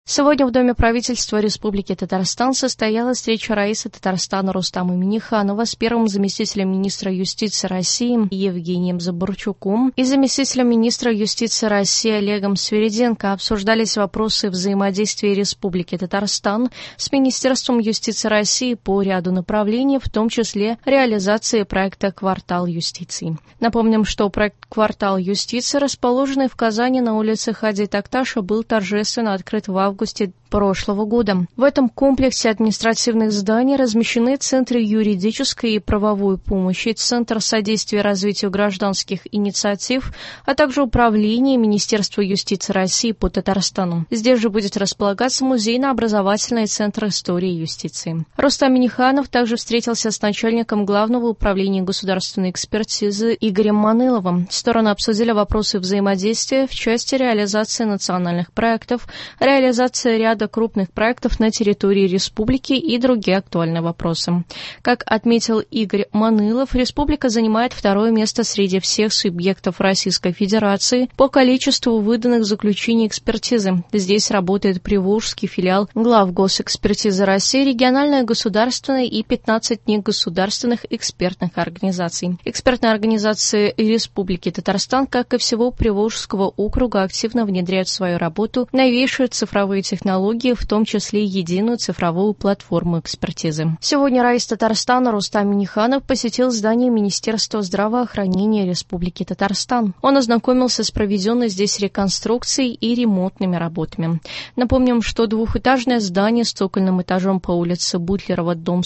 Сегодня в Доме правительства Республики Татарстан состоялась встреча раиса Татарстана Рустама Минниханова с первым заместителем министра юстиции России Евгением Забурчуком и заместителем министра юстиции России Олегом Свириденко. Обсуждались вопросы взаимодействия Республики Татарстан с Министерством юстиции России по ряду направлений, в том числе реализации проекта «Квартал юстиции». Напомним, что проект «Квартал юстиции», расположенный в Казани на улице Хади Такташа, был торжественно открыт в августе прошлого года. В этом комплексе административных зданий размещены центры юридической и правовой помощи, Центр содействия и развития гражданских инициатив, а также Управление Министерства юстиции России по Татарстану. Здесь же будет располагаться музейно-образовательный центр истории и юстиции. Рустам Минниханов также встретился с начальником Главного управления государственной экспертизы Игорем Маныловым. Стороны обсудили вопросы взаимодействия в части реализации национальных проектов, реализации ряда крупных проектов на территории республики и другие актуальные вопросы. Как отметил Игорь Манылов, республика занимает второе место среди всех субъектов Российской Федерации по количеству выданных заключений экспертизы. Здесь работает Приволжский филиал Главгосэкспертизы России, региональная государственная и 15 негосударственных экспертных организаций. Экспертные организации Республики Татарстан, как и всего Приволжского округа, активно внедряют в свою работу новейшие цифровые технологии, в том числе единую цифровую платформу экспертизы. Сегодня раис Татарстана Рустам Минниханов посетил здание Министерства здравоохранения Республики Татарстан. Он ознакомился с проведенной здесь реконструкцией и ремонтными работами. Напомним, что двухэтажное здание с цокольным этажом по улице Бутлерова, дом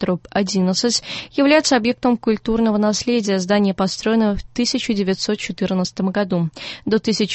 40/11, является объектом культурного наследия. Здание построено в 1914 году. До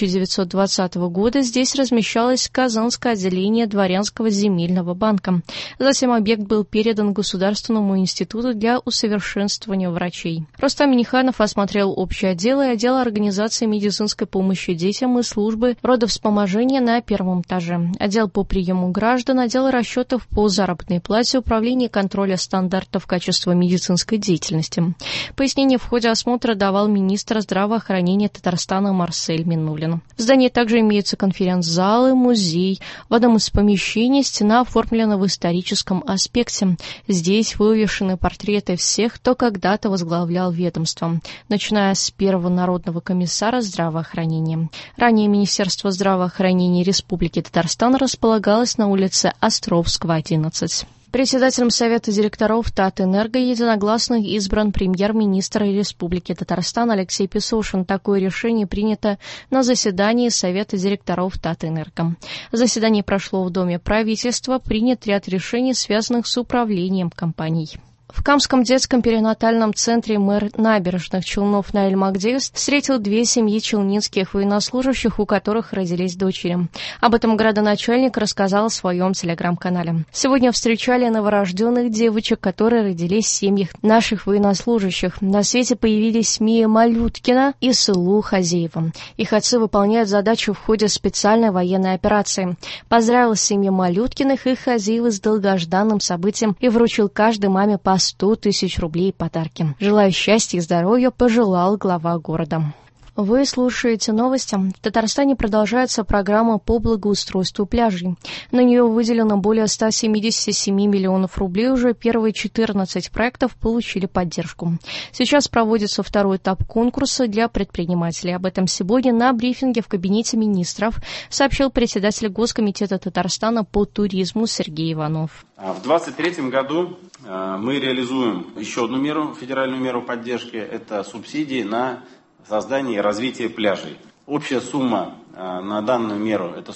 1920 года здесь размещалось Казанское отделение Дворянского земельного банка. Затем объект был передан Государственному институту для усовершенствования врачей. Рустам Минниханов осмотрел общий отдел и отдел организации медицинской помощи детям и службы родовспоможения на первом этаже, отдел по приему граждан, отдел расчетов по заработной плате, управление контроля стандартов качества медицинской деятельности. Пояснение в ходе осмотра давал министр здравоохранения Татарстана Марсель Миннулин. В здании также имеются конференц-залы, музей. В одном из помещений стена оформлена в историческом аспекте. Здесь вывешены портреты всех, кто когда-то возглавлял ведомство, начиная с первого народного комиссара здравоохранения. Ранее Министерство здравоохранения Республики Татарстан располагалось на улице Островского, 11. Председателем Совета директоров Татэнерго единогласно избран премьер-министр Республики Татарстан Алексей Песошин. Такое решение принято на заседании Совета директоров Татэнерго. Заседание прошло в Доме правительства, принят ряд решений, связанных с управлением компанией. В Камском детском перинатальном центре мэр Набережных Челнов Наиль Магдиев встретил две семьи челнинских военнослужащих, у которых родились дочери. Об этом градоначальник рассказал в своем телеграм-канале. Сегодня встречали новорожденных девочек, которые родились в семьях наших военнослужащих. На свете появились Мия Малюткина и Сылу Хазеева. Их отцы выполняют задачу в ходе специальной военной операции. Поздравил семьи Малюткиных и Хазеева с долгожданным событием и вручил каждой маме по 100 тысяч рублей подарки. Желаю счастья и здоровья, пожелал глава города. Вы слушаете новости. В Татарстане продолжается программа по благоустройству пляжей. На нее выделено более 177 миллионов рублей. Уже первые 14 проектов получили поддержку. Сейчас проводится второй этап конкурса для предпринимателей. Об этом сегодня на брифинге в кабинете министров сообщил председатель Госкомитета Татарстана по туризму Сергей Иванов. В 2023 году мы реализуем еще одну меру, федеральную меру поддержки. Это субсидии на создание и развитие пляжей. Общая сумма на данную меру это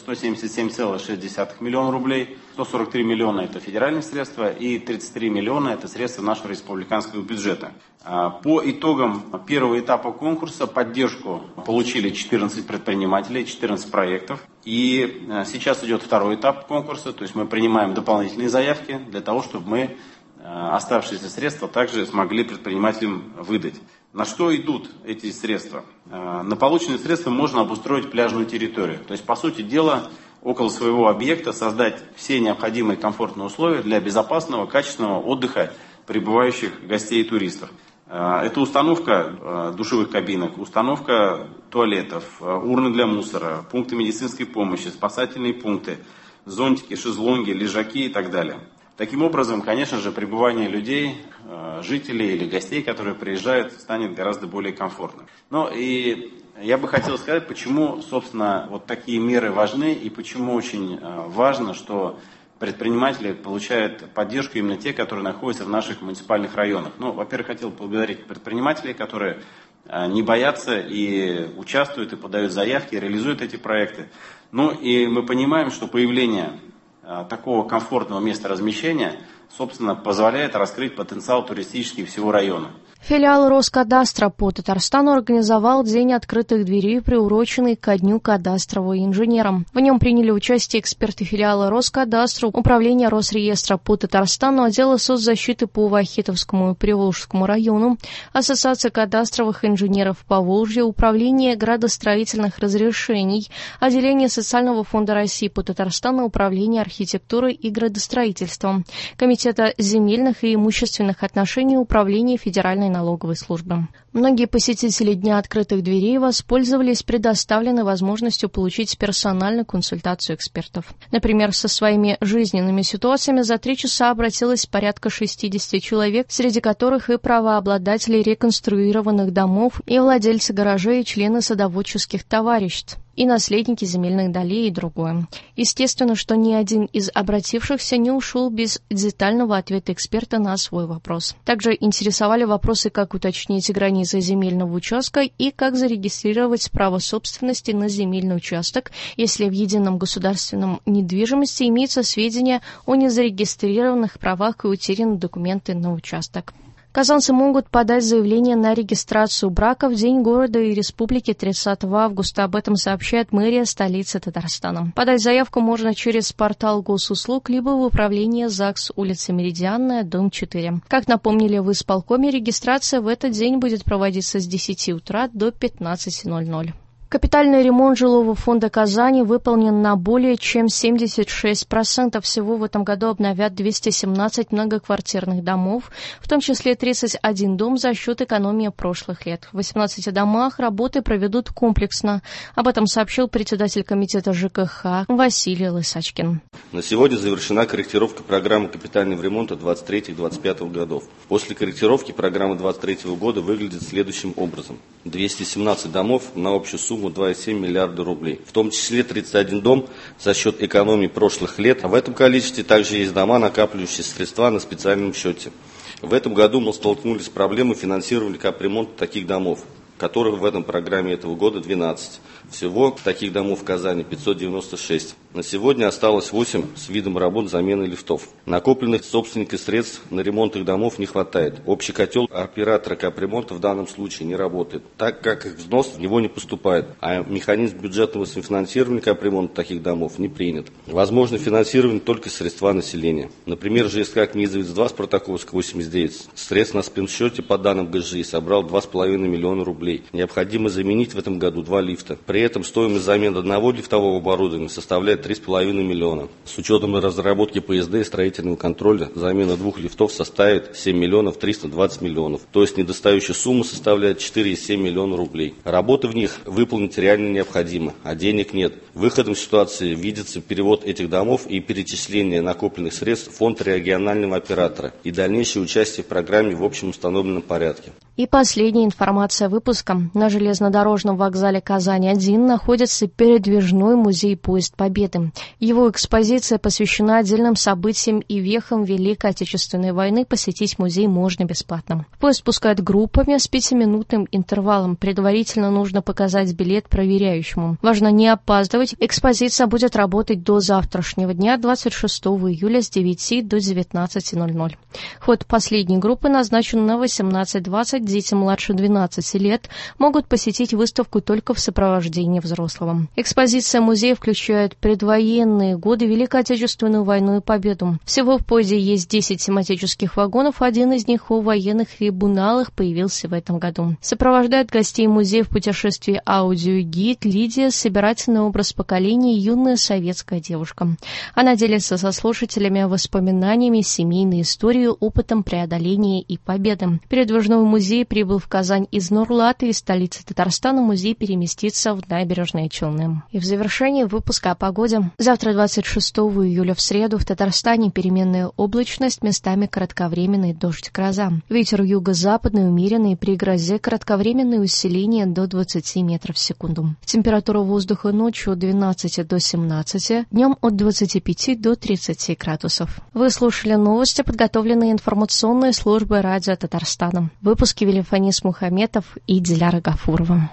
177,6 миллиона рублей, 143 миллиона это федеральные средства и 33 миллиона это средства нашего республиканского бюджета. По итогам первого этапа конкурса поддержку получили 14 предпринимателей, 14 проектов. И сейчас идет второй этап конкурса, то есть мы принимаем дополнительные заявки для того, чтобы мы оставшиеся средства также смогли предпринимателям выдать. На что идут эти средства? На полученные средства можно обустроить пляжную территорию. То есть, по сути дела, около своего объекта создать все необходимые комфортные условия для безопасного, качественного отдыха прибывающих гостей и туристов. Это установка душевых кабинок, установка туалетов, урны для мусора, пункты медицинской помощи, спасательные пункты. зонтики, шезлонги, лежаки и так далее. Таким образом, конечно же, пребывание людей, жителей или гостей, которые приезжают, станет гораздо более комфортным. Но и я бы хотел сказать, почему, собственно, вот такие меры важны и почему очень важно, что предприниматели получают поддержку именно те, которые находятся в наших муниципальных районах. Ну, во-первых, хотел поблагодарить предпринимателей, которые не боятся и участвуют, и подают заявки, и реализуют эти проекты. Ну и мы понимаем, что появление такого комфортного места размещения, собственно, позволяет раскрыть потенциал туристический всего района. Филиал Роскадастра по Татарстану организовал День открытых дверей, приуроченный ко Дню кадастрового инженера. В нем приняли участие эксперты филиала Роскадастра, Управления Росреестра по Татарстану, отдела соцзащиты по Вахитовскому и Приволжскому району, Ассоциация кадастровых инженеров Поволжья, Управление градостроительных разрешений, Отделение Социального фонда России по Татарстану, Управление архитектуры и градостроительства, Комитета земельных и имущественных отношений, Управления Федеральной налоговой службы. Многие посетители Дня открытых дверей воспользовались предоставленной возможностью получить персональную консультацию экспертов. Например, со своими жизненными ситуациями за 3 часа обратилось порядка 60 человек, среди которых и правообладатели реконструированных домов, и владельцы гаражей, и члены садоводческих товариществ, и наследники земельных долей и другое. Естественно, что ни один из обратившихся не ушел без детального ответа эксперта на свой вопрос. Также интересовали вопросы, как уточнить границы земельного участка и как зарегистрировать право собственности на земельный участок, если в едином государственном недвижимости имеются сведения о незарегистрированных правах и утеряны документы на участок. Казанцы могут подать заявление на регистрацию брака в день города и республики 30 августа. Об этом сообщает мэрия столицы Татарстана. Подать заявку можно через портал госуслуг, либо в управление ЗАГС, улица Меридианная, дом 4. Как напомнили в исполкоме, регистрация в этот день будет проводиться с 10 утра до 15:00. Капитальный ремонт жилого фонда Казани выполнен на более чем 76%. Всего в этом году обновят 217 многоквартирных домов, в том числе 31 дом за счет экономии прошлых лет. В 18 домах работы проведут комплексно. Об этом сообщил председатель комитета ЖКХ Василий Лысачкин. На сегодня завершена корректировка программы капитального ремонта 23-25 годов. После корректировки программа 23 года выглядит следующим образом. 217 домов на общую сумму 2,7 миллиарда рублей. В том числе 31 дом за счет экономии прошлых лет. А в этом количестве также есть дома, накапливающие средства на специальном счете. В этом году мы столкнулись с проблемой финансирования капремонта таких домов, которых в этом программе этого года 12. Всего таких домов в Казани 596. На сегодня осталось 8 с видом работ замены лифтов. Накопленных собственников средств на ремонт их домов не хватает. Общий котел оператора капремонта в данном случае не работает, так как их взнос в него не поступает, а механизм бюджетного софинансирования капремонта таких домов не принят. Возможно финансирование только средства населения. Например, ЖСК Книзовец-2 Спартаковская 89 средств на спинсчете по данным ГЖИ собрал 2,5 миллиона рублей. Необходимо заменить в этом году 2 лифта. При этом стоимость замены одного лифтового оборудования составляет 3,5 миллиона. С учетом разработки ПСД и строительного контроля замена 2 лифтов составит 7 миллионов 320 миллионов. То есть недостающая сумма составляет 4,7 миллиона рублей. Работы в них выполнить реально необходимо, а денег нет. Выходом ситуации видится перевод этих домов и перечисление накопленных средств в фонд регионального оператора и дальнейшее участие в программе в общем установленном порядке. И последняя информация выпуска. На железнодорожном вокзале Казань-1 находится передвижной музей «Поезд Победы». Его экспозиция посвящена отдельным событиям и вехам Великой Отечественной войны. Посетить музей можно бесплатно. Поезд пускают группами с 5-минутным интервалом. Предварительно нужно показать билет проверяющему. Важно не опаздывать. Экспозиция будет работать до завтрашнего дня, 26 июля с 9 до 19:00. Ход последней группы назначен на 18:20. Дети младше 12 лет могут посетить выставку только в сопровождении взрослого. Экспозиция музея включает предвоенные годы, Великую Отечественную войну и победу. Всего в поезде есть 10 тематических вагонов, один из них о военных трибуналах появился в этом году. Сопровождает гостей музея в путешествии аудиогид Лидия, собирательный образ поколения, юная советская девушка. Она делится со слушателями воспоминаниями, семейной историей, опытом преодоления и победы. Передвижной музей музей прибыл в Казань из Нур-Латы, из столицы Татарстана. Музей переместится в Набережные Челны. И в завершении выпуска о погоде. Завтра, 26 июля, в среду, в Татарстане переменная облачность, местами кратковременный дождь, гроза. Ветер юго-западный умеренный, при грозе кратковременное усиление до 20 метров в секунду. Температура воздуха ночью от 12 до 17, днем от 25 до 30 градусов. Вы слушали новости, подготовленные информационной службой радио Татарстана. В выпуске вели Фанис Мухаметов и Диляра Гафурова.